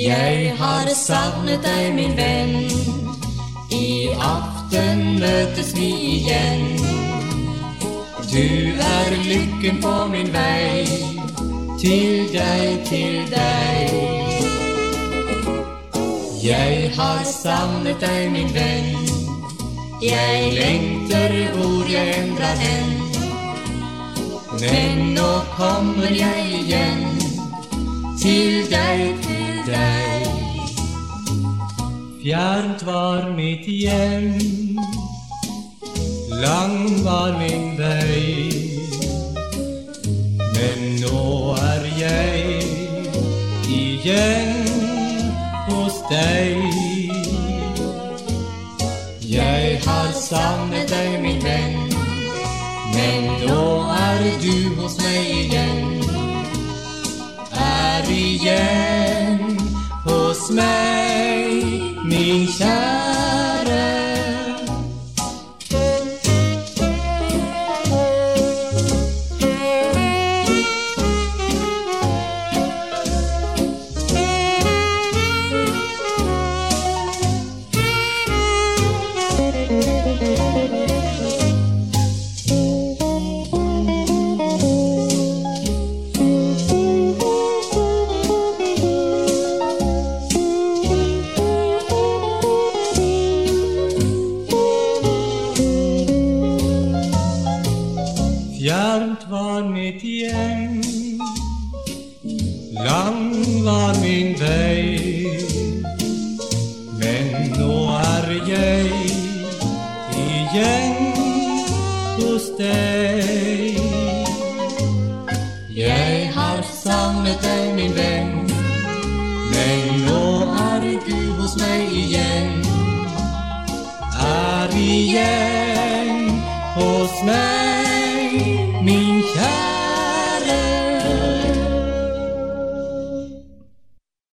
Jeg har savnet deg, min venn. I aften møtes vi igjen. Du er lykken på min vei. Til deg, til deg. Jeg har savnet deg, min venn. Jeg lengter hvor jeg enn drar hen. Men nå kommer jeg igjen. Til deg, til deg. Fjernt var mitt hjem, lang var min vei. Men nå er jeg igjen hos deg. Jeg har savnet deg, min venn. Men nå er du hos meg igjen. Er igjen hos meg, min kjære. Fjernt var mitt hjem, lang var min vei. Men nå er jeg igjen hos deg. Jeg har savnet deg, min venn. Men nå er du hos meg igjen. Er igjen hos meg.